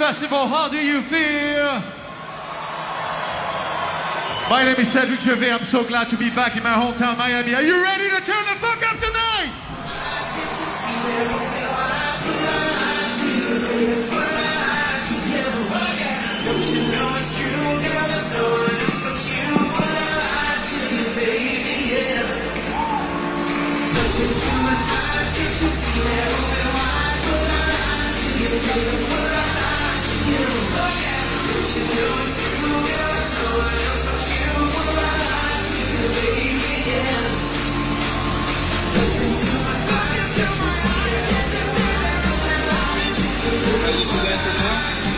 Festival. How do you feel? My name is Cedric Gervais. I'm so glad to be back in my hometown, Miami. Are you ready to turn the fuck up tonight? Don't you know it's true, girl, there's no one else but you. Would I lie to you, baby, yeah. Look into my eyes, can't you see that open wide? Would I lie to you, baby, would I lie to you? Don't you know it's true, girl, there's no one else but you. Would I lie to you, baby, yeah. Look into my eyes, can't you see that open wide? Would I lie to you?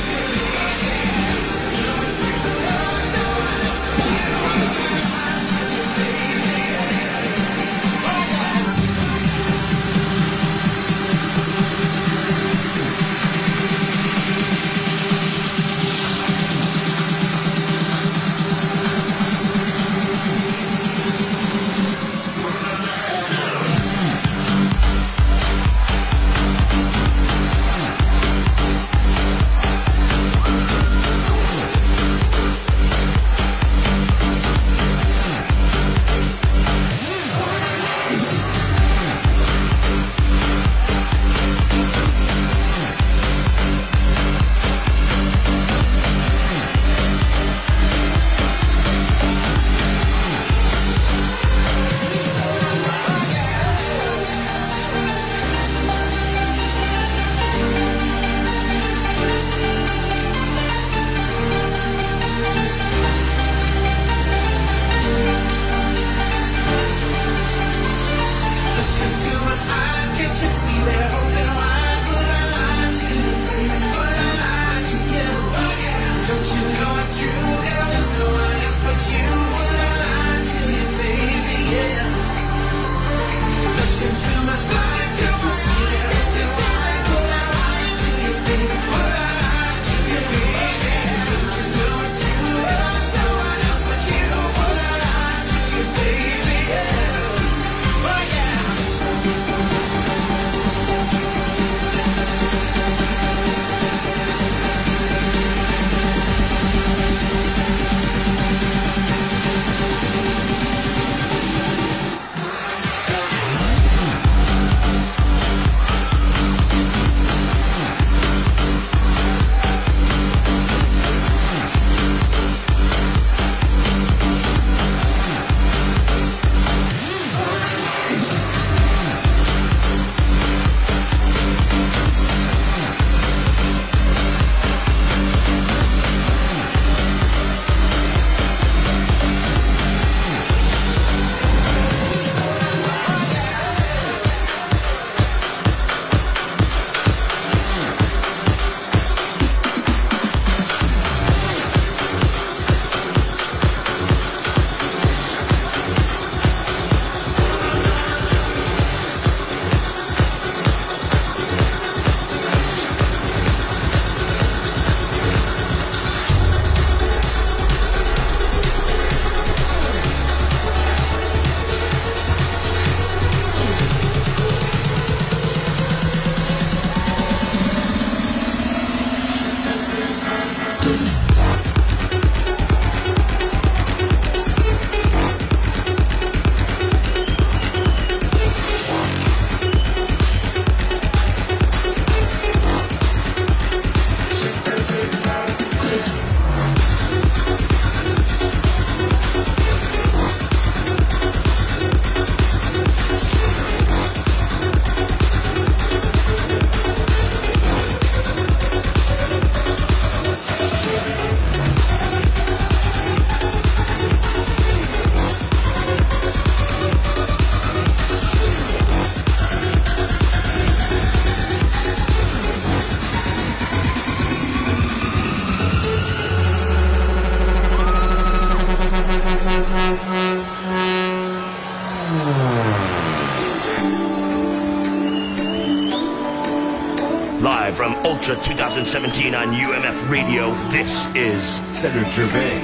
Live from Ultra 2017 on UMF Radio, this is Cedric Gervais.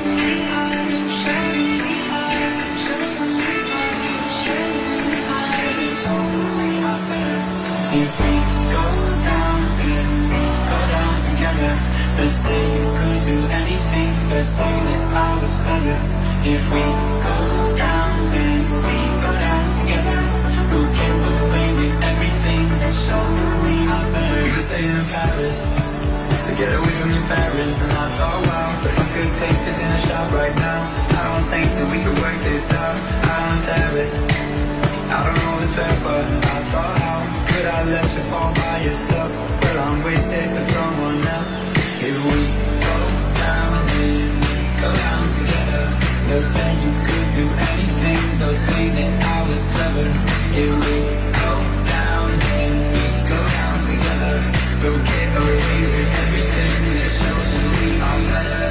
If we go down together, say you could do anything, but say that I was clever. If we go down, then we go down together. We'll get away with everything that shows that we are better. We could stay in Paris to get away from your parents, and I thought, wow, if I could take this in a shot right now, I don't think that we could work this out. Out on terrace, I don't know if it's fair, but I thought, how could I let you fall by yourself? Well, I'm wasted for someone else. If we go down, then we go down together. They'll say you could do anything, they'll say that I was clever. If we go down, then we go down together. We'll get away with everything that shows that we are better.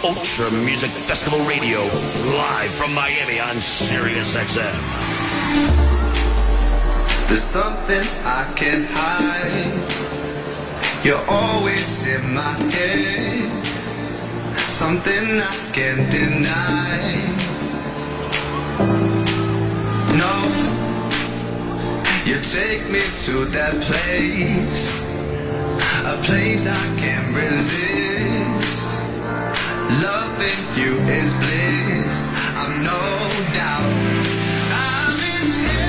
Ultra Music Festival Radio, live from Miami on Sirius XM. There's something I can't hide. You're always in my head. Something I can't deny. No, you take me to that place, a place I can't resist. Loving you is bliss, I'm no doubt. I'm in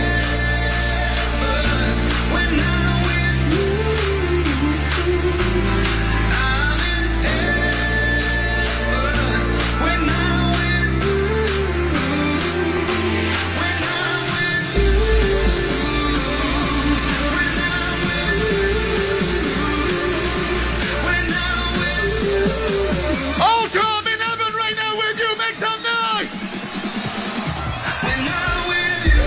heaven when I'm with you. I'm in heaven when I'm with you. When I'm with you. When I'm with you. When I'm with you. Ultra, I'm in heaven right now with you. Make some noise. When I'm with you.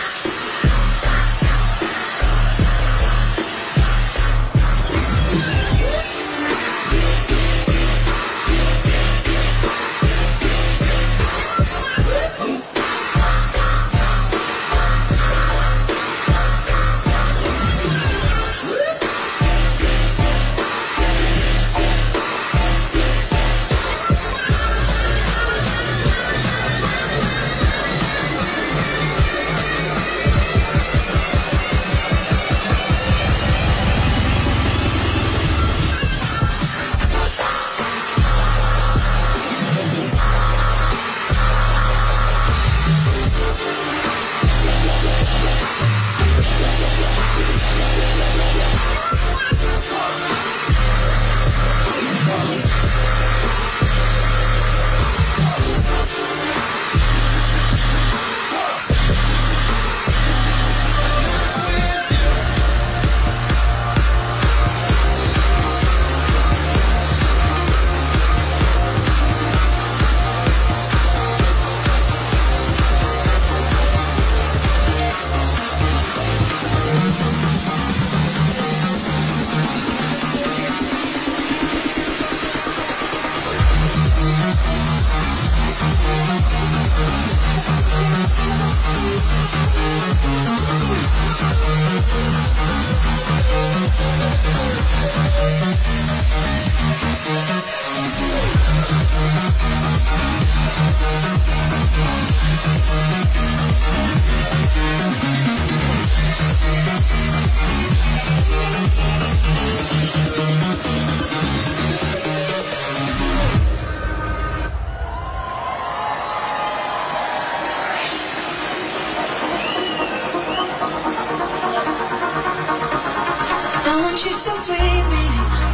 I want you to breathe me.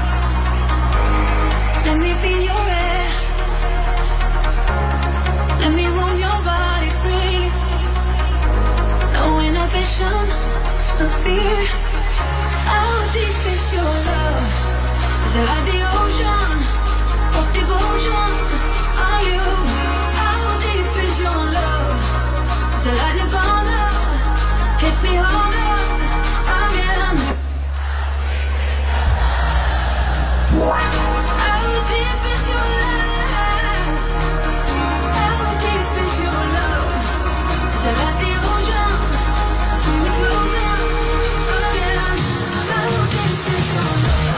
Let me be your air. Let me roam your body freely. No inhibition, no fear. How deep is your love? Is it like the ocean? What devotion are you? How deep is your love? Is it like Nirvana? Hit me harder again. How deep is your love? How deep is your love? Is it like the ocean? Pull me closer again. How deep is your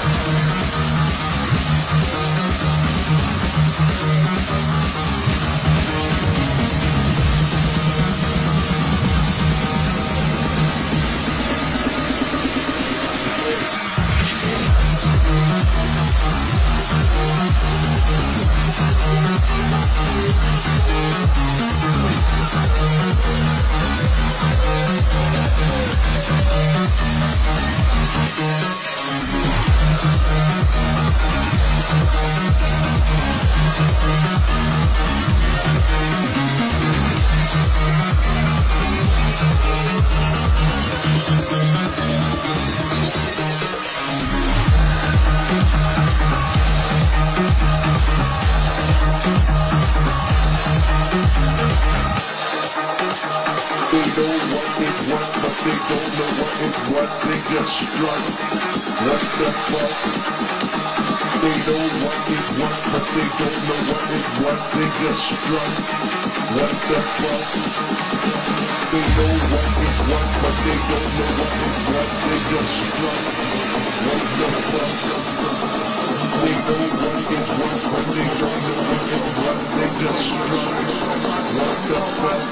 They don't know what is what, they just strut. What the fuck? They know what is what, but they don't know what is what. They just strut. What the fuck? They know what is what, but they don't know what is what. They just strut. What the fuck? They know what is what, but they don't know what is what. They just strut. What the fuck?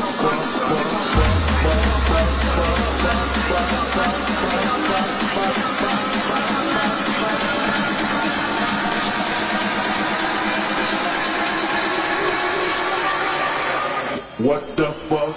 What the fuck?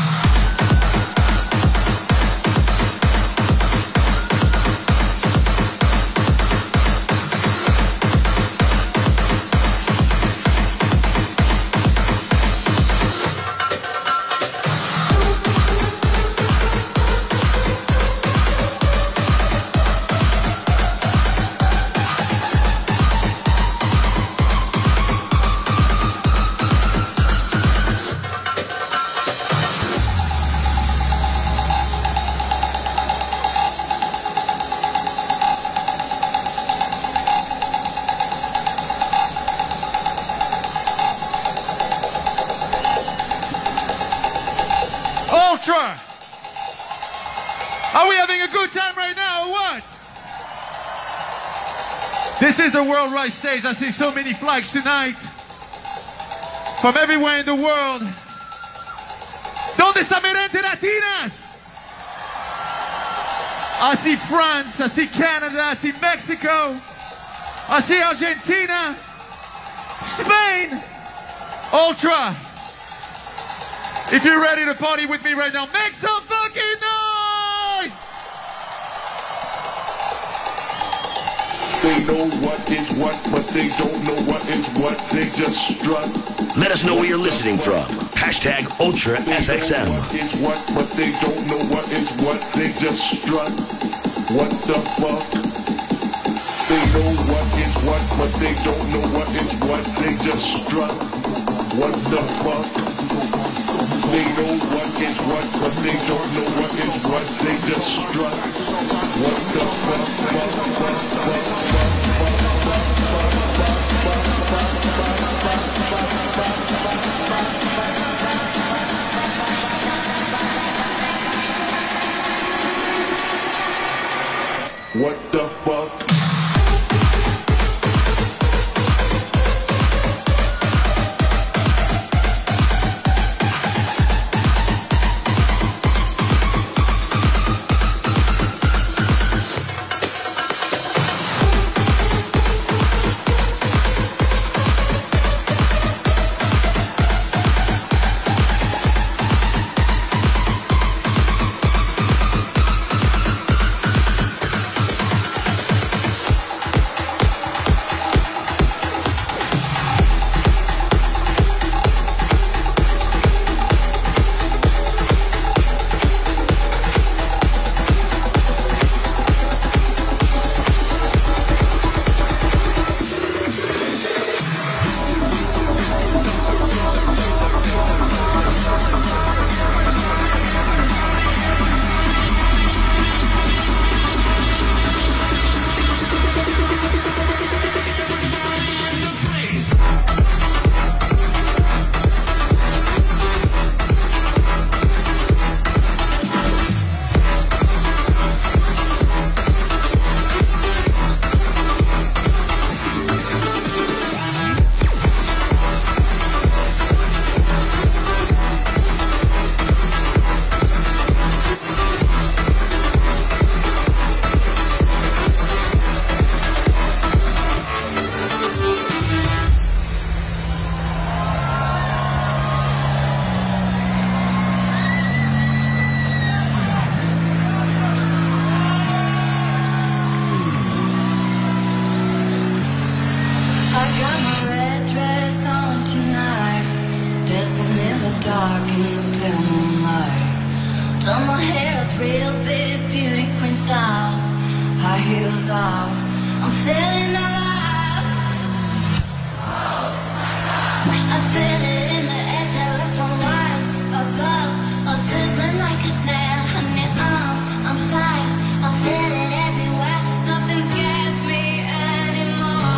Ultra! Are we having a good time right now or what? This is the worldwide stage. I see so many flags tonight from everywhere in the world. ¿Dónde está mi gente latinas? I see France, I see Canada, I see Mexico, I see Argentina, Spain, Ultra. If you're ready to party with me right now, make some fucking noise! They know what is what, but they don't know what is what. They just strut. Let us know where you're listening from. Hashtag UltraSXM. They know what is what, but they don't know what is what. They just strut. What the fuck? They know what is what, but they don't know what is what. They just strut. What the fuck? They know what is what, but they don't know what is what. They just strut. What the fuck? What the fuck? I'm fire, I feel it everywhere. Nothing scares me anymore.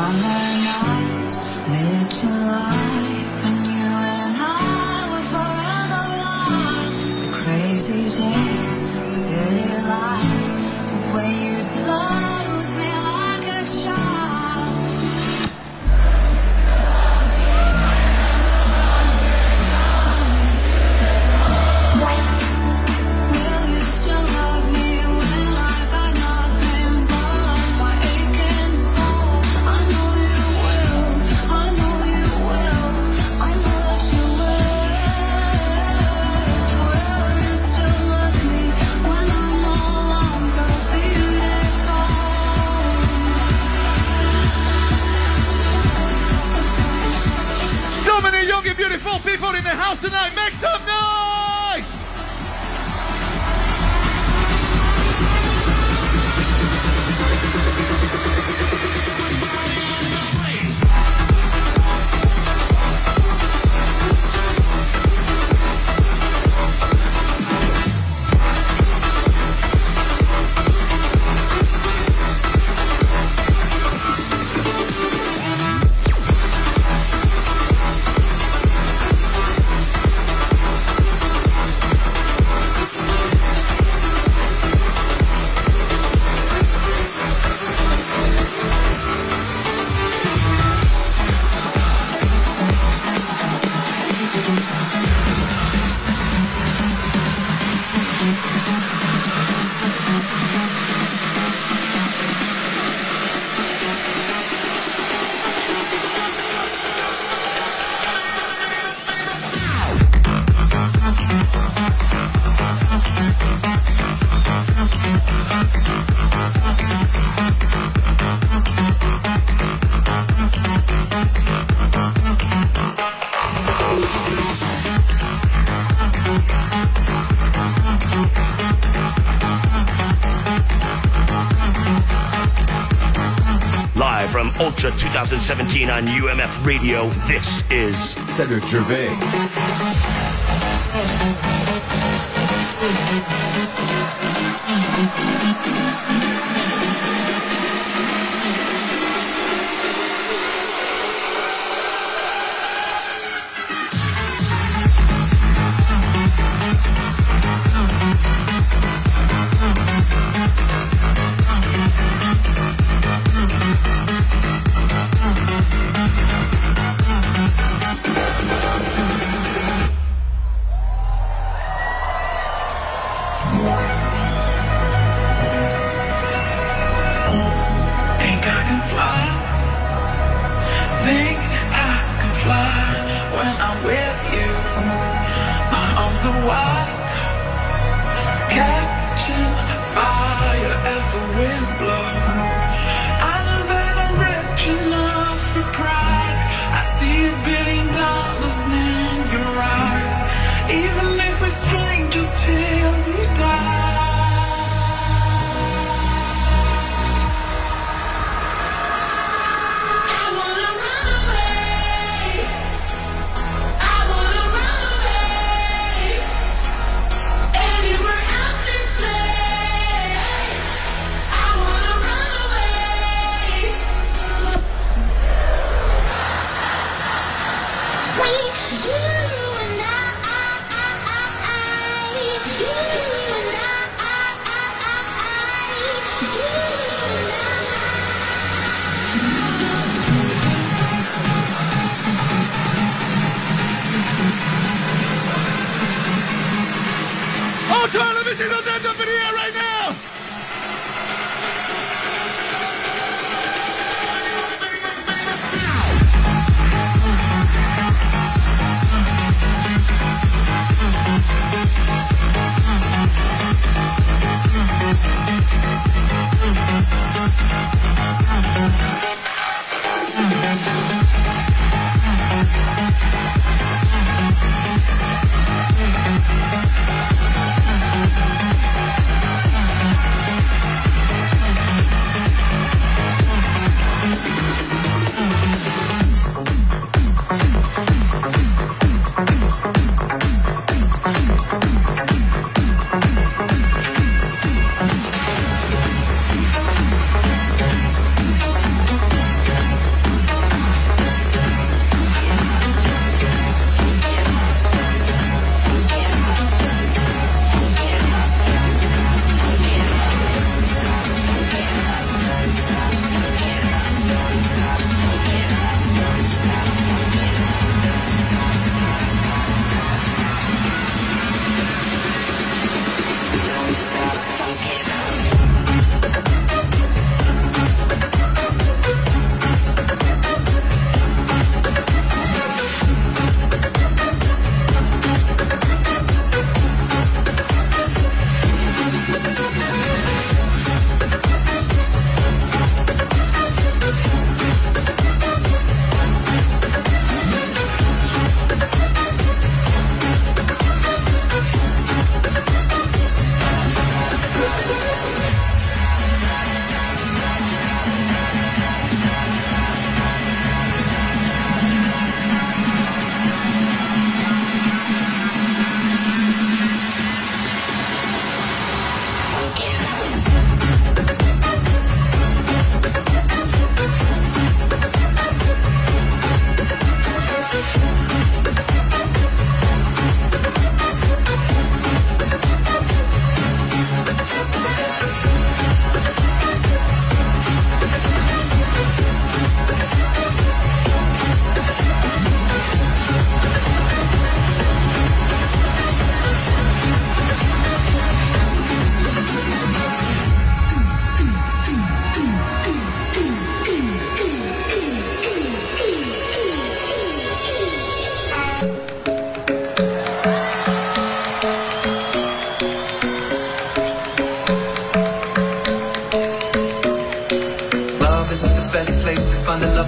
Summer nights, mid-July, when you and I were forever one. The crazy days, silly lies, the way you'd play with me like a child. Will you still love me when I got nothing but my aching soul? I know you will, I know you will, I know that you will. Will you still love me when I'm no longer beautiful? So many young and beautiful people in the house tonight. Make some noise! Live from Ultra 2017 on UMF Radio, this is Cedric Gervais. Think I can fly. Think I can fly when I'm with you. My arms are wide, catching fire as the wind blows. I know that I'm rich enough for pride. I see $1 billion in your eyes. Even if we're strangers till we die. I wanna run away. I wanna run away. Anywhere out this place. I wanna run away.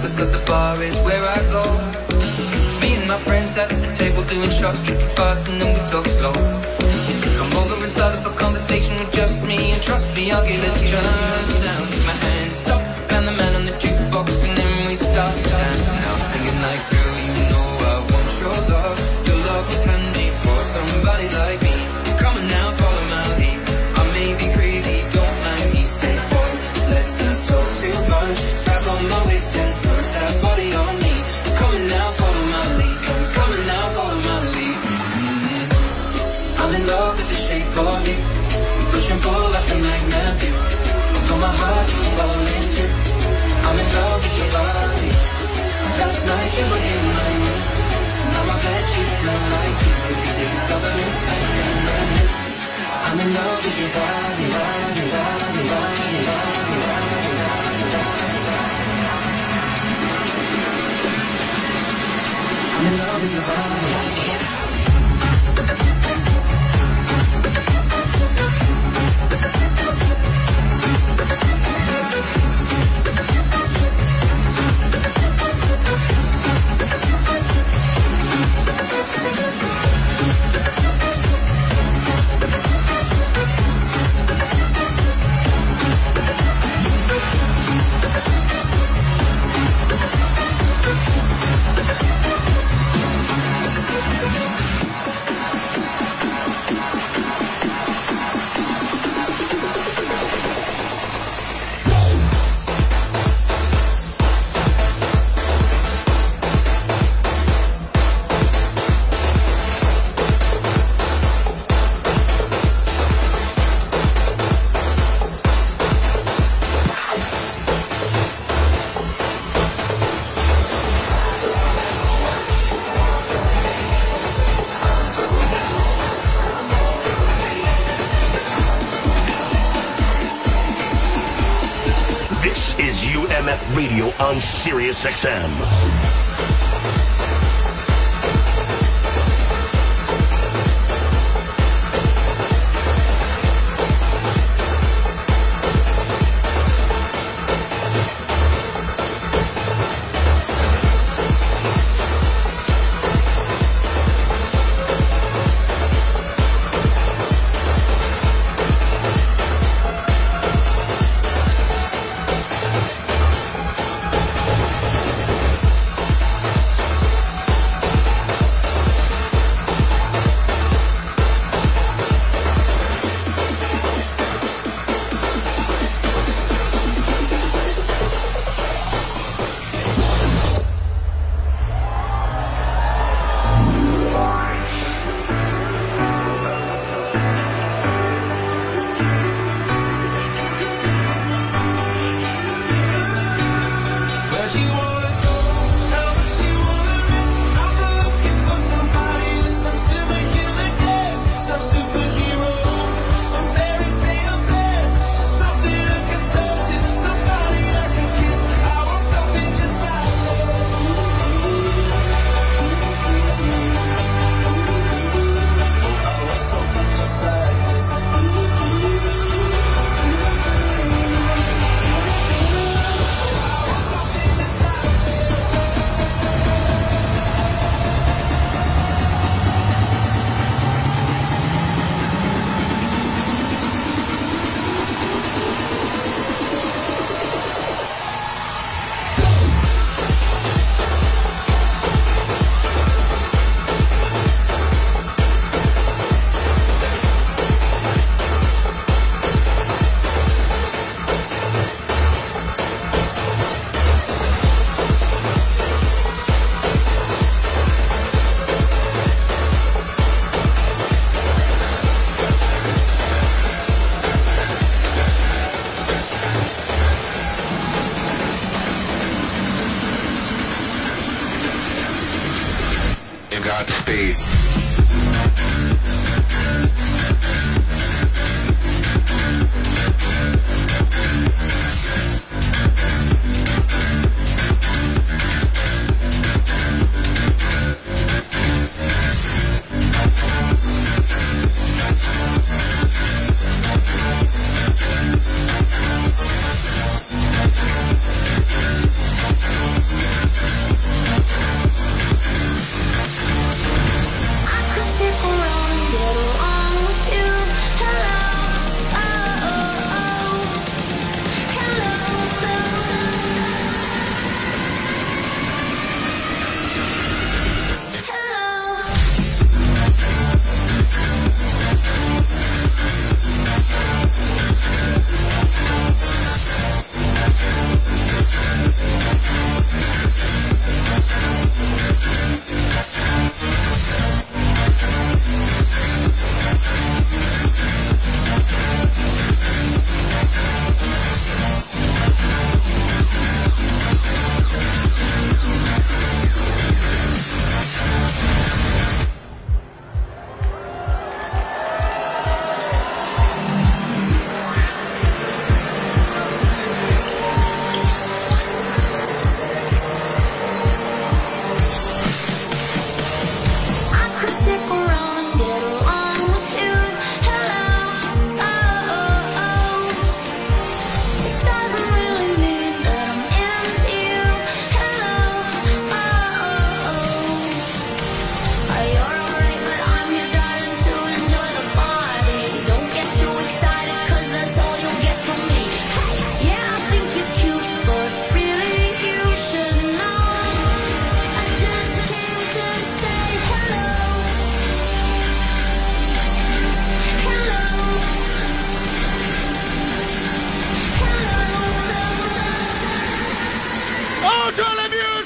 tapas at the bar is where I go. Me and my friends sat at the table doing shots, drinking fast and then we talk slow. Come over and start up a conversation with just me, and trust me, I'll give it a chance. Now take my hand, stop, and the man on the jukebox, and then we start to dance. And now I'm singing like, girl, you know I want your love. Your love was handmade for somebody like me. Come on now, follow my lead. I may be crazy, don't mind me. Say, boy, let's not talk too much. Grab on my waist and put that body on me. Come on now, follow my lead. Come on now, follow my lead. I'm in love with the shape of you. We push and pull like a magnet do. Although my heart is falling too. I'm in love with your body. Last night you were in my room. Now my bedsheets smell like you. Every day's covered in sand and rain. I'm in love with your body, body, body, body, body, body, body. I'm in love with your body. Radio on Sirius XM. Godspeed.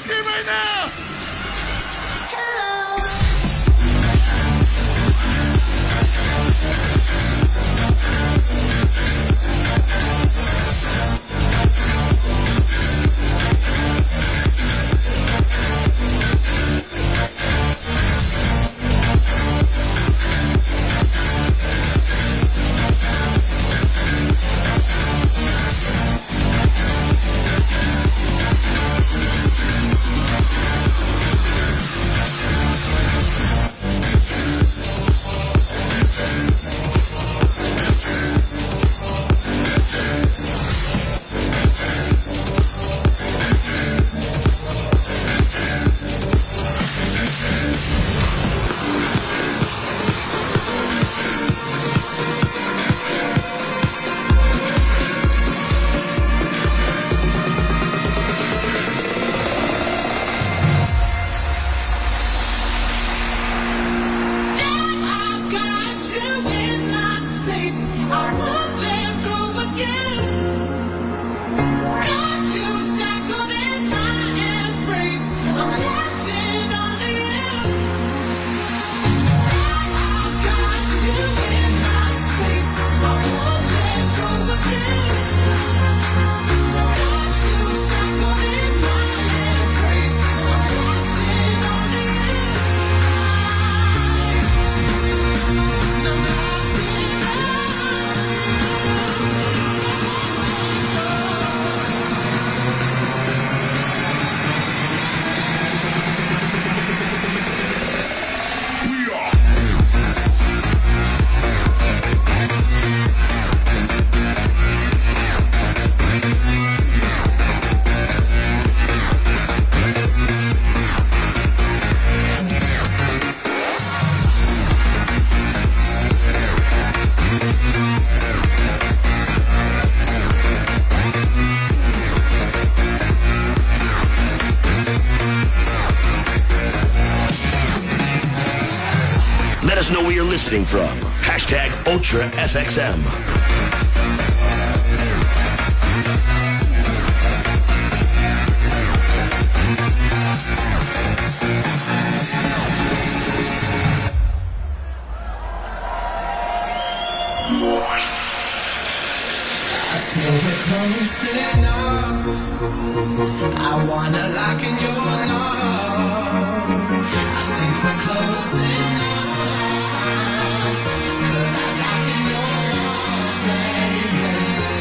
Whiskey right now. Let us know where you're listening from. Hashtag Ultra SXM. I wanna lock in your love. I think we're close enough. Could I lock in your love, baby?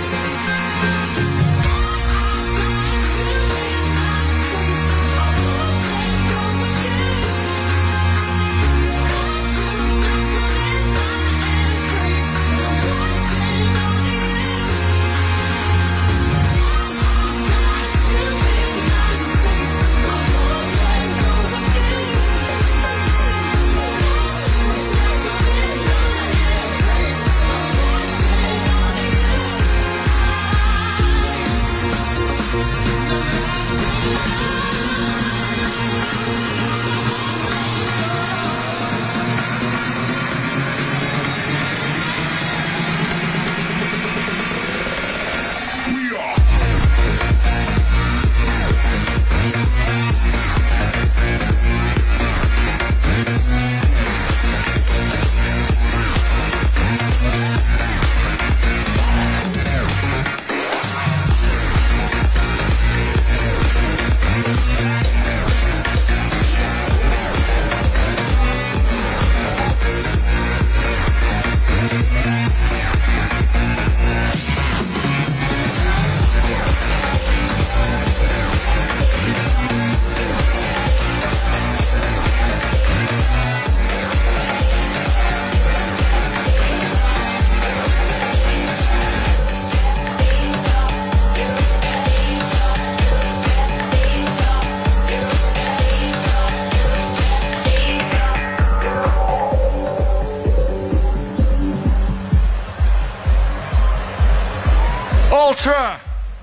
Ultra.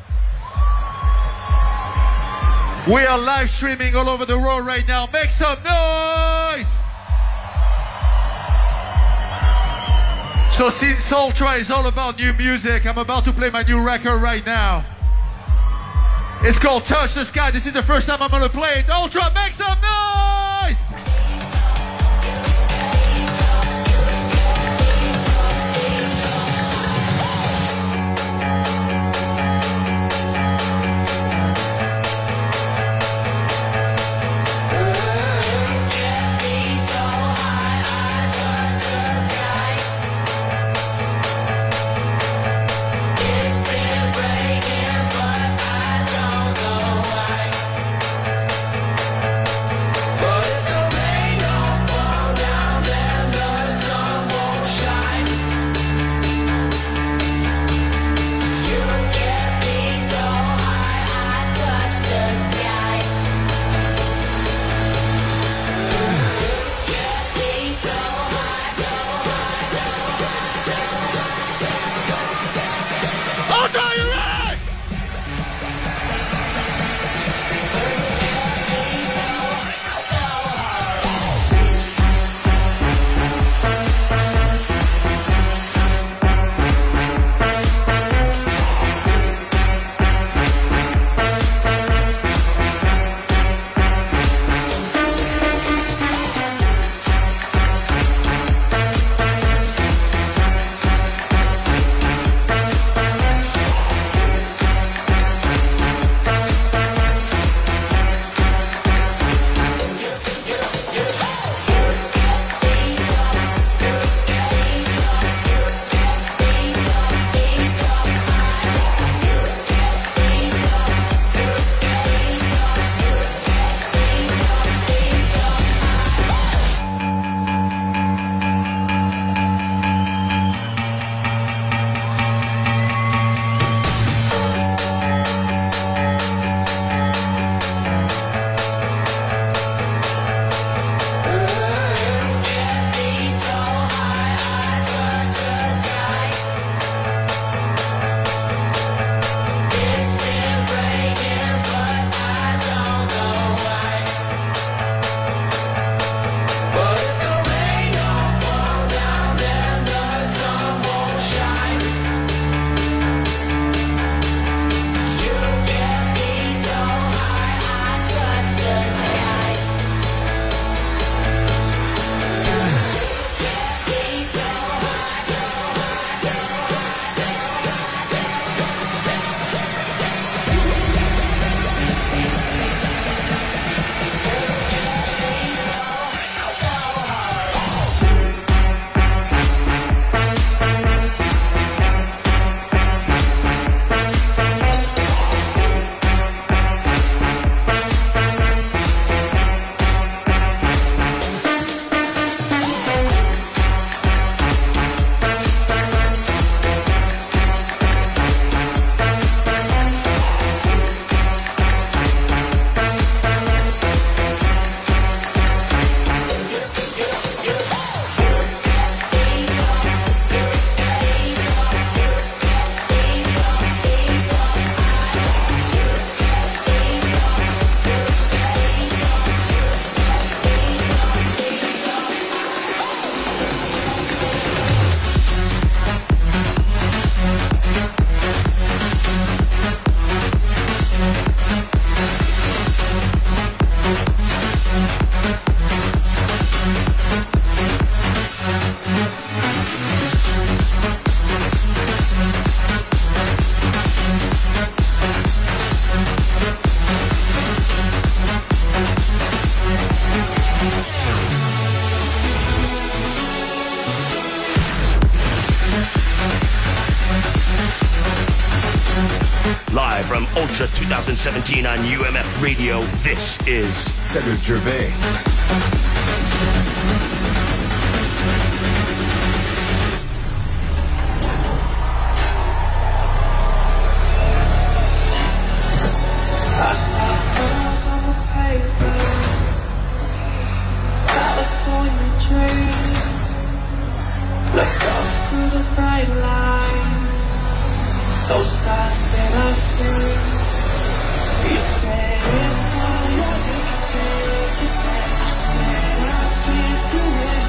We are live streaming all over the world right now. Make some noise! So since Ultra is all about new music, I'm about to play my new record right now. It's called Touch the Sky. This is the first time I'm gonna play it. Ultra, make some noise! Live from Ultra 2017 on UMF Radio, this is Cedric Gervais. I saw stars on the paper, California dream. Looked up through the bright lines, those stars that I see. You said it's all yours if you take it back. I said I can't do it.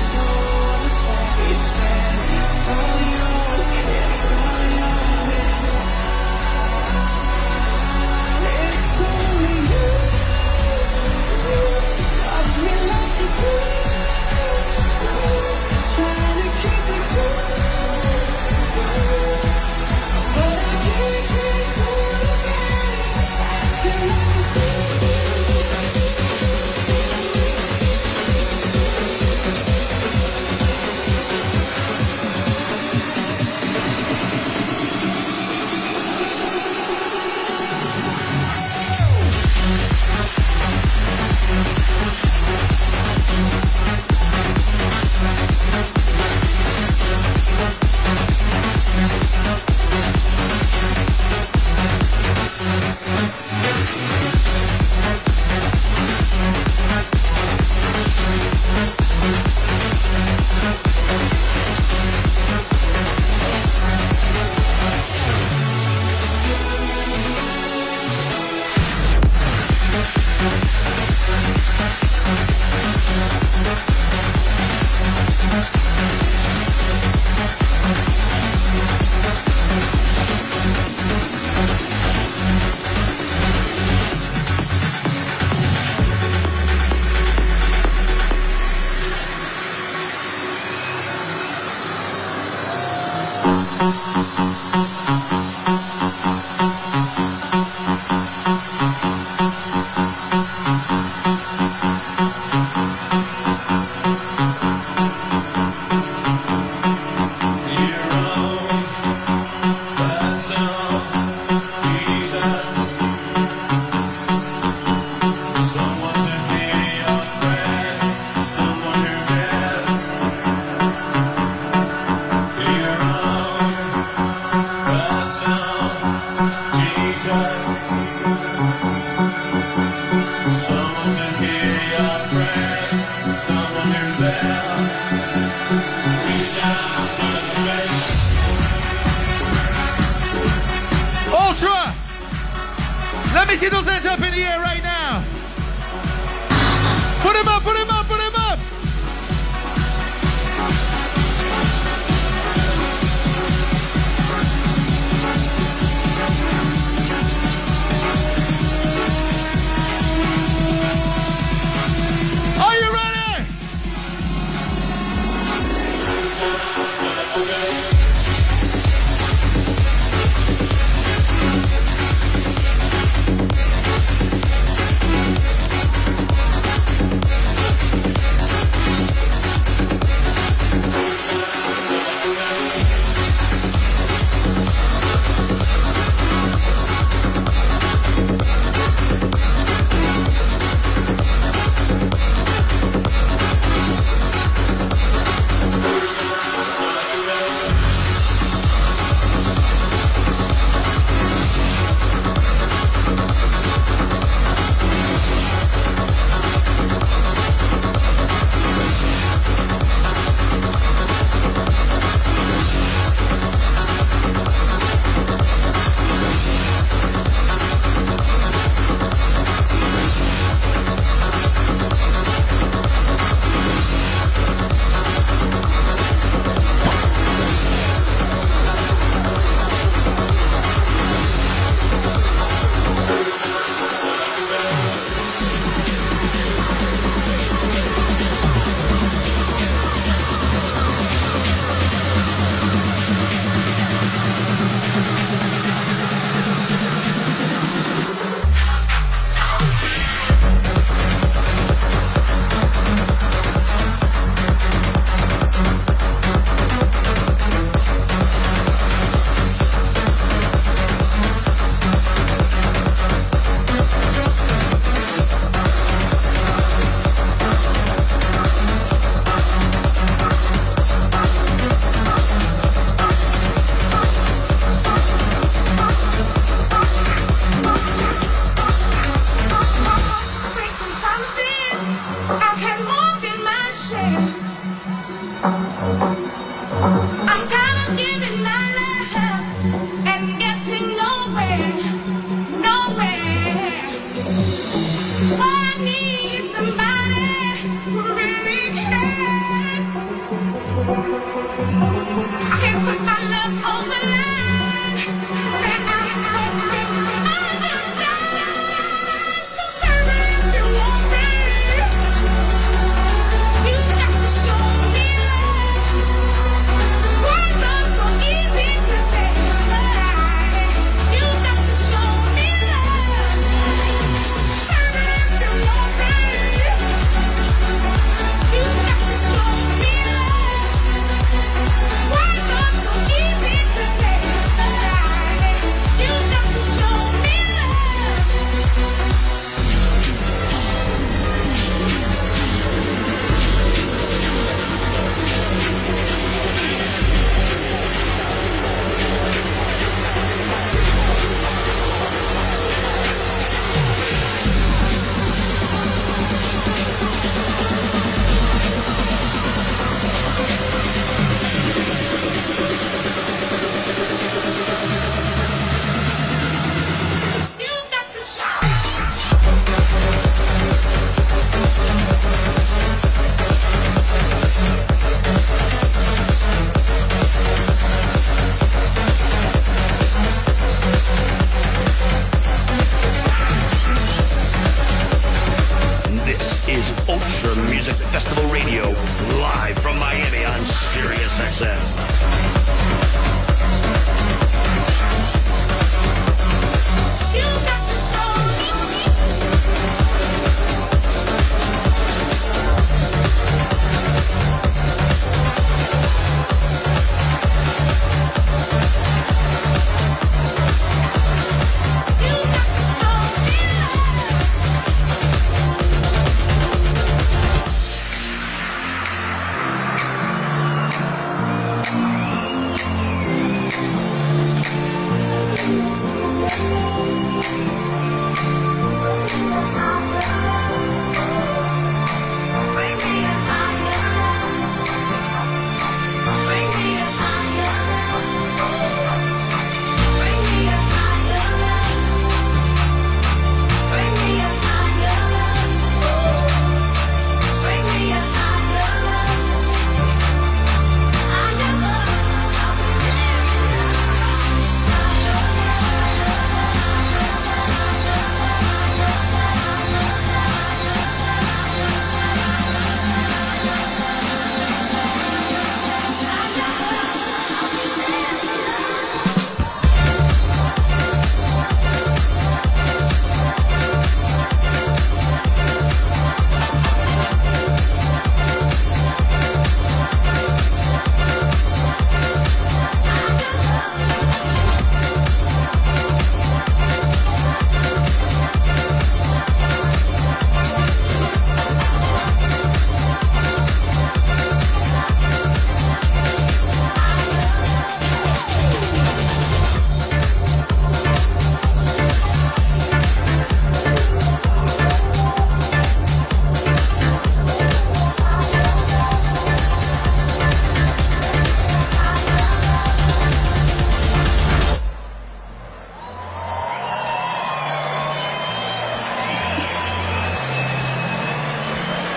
Ultra! Let me see those hands up in the air right now. Put him up, put him up, put him up! Are you ready? Live from Miami on Sirius XM.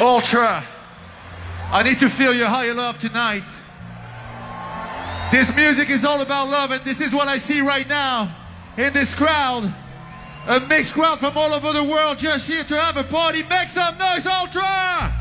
Ultra, I need to feel your higher love tonight. This music is all about love, and this is what I see right now in this crowd. A mixed crowd from all over the world just here to have a party. Make some noise, Ultra!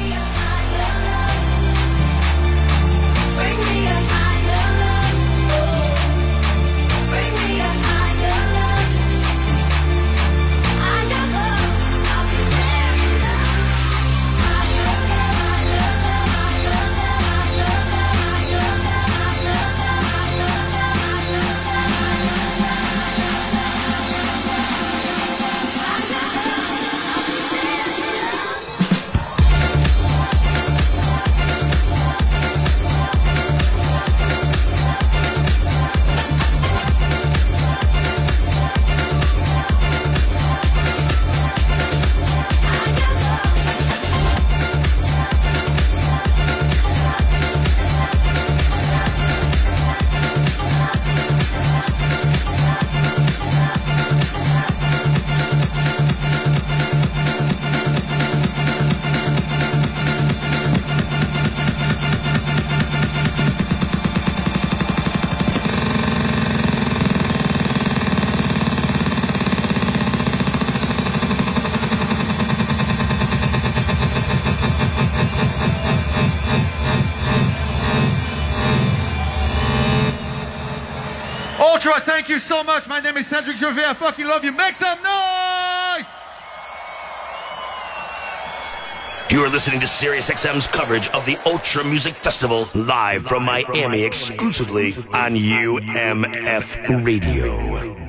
Ultra, thank you so much. My name is Cedric Gervais. I fucking love you. Make some noise! You are listening to SiriusXM's coverage of the Ultra Music Festival live from Miami exclusively on UMF Radio.